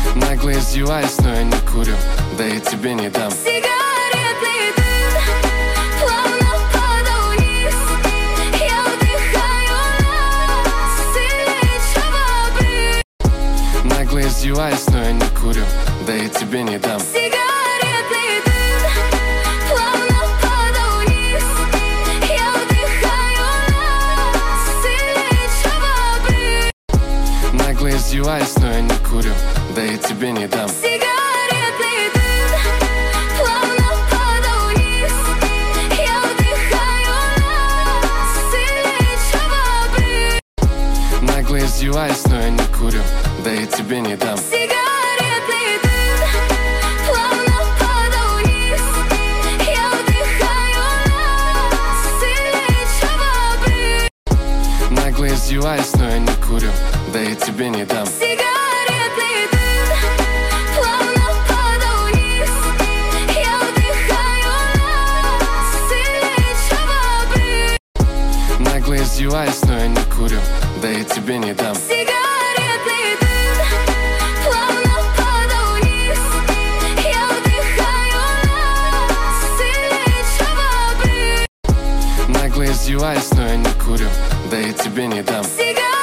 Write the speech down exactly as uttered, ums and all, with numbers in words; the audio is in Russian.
Нагло издеваюсь, но я не курю, да и тебе не дам. Сигаретный дым плавно падал вниз. Я вдыхаю нас и лечу в обрыв. Нагло издеваюсь, но я не курю, да и тебе не дам. Сигаретный дым плавно падал вниз. Я вдыхаю нас и лечу в обрыв. Нагло издеваюсь, но я не курю, да и тебе не дам. Сигаретный дым плавно падал вниз. Я вдыхаю нас и лечу в обрыв. Нагло издеваюсь, но я не курю, да и тебе не дам. Сигаретный дым плавно падал вниз. Я вдыхаю нас и лечу в обрыв. Нагло издеваюсь, но я не курю, да и тебе не дам. Сигаретный дым плавно падал вниз. Я вдыхаю нас и лечу в обрыв. Нагло издеваюсь, но я не курю, да и тебе не дам. Сигаретный дым плавно падал вниз. Я вдыхаю нас и лечу в обрыв. Нагло издеваюсь, но я не курю, да и тебе не дам. Сигаретный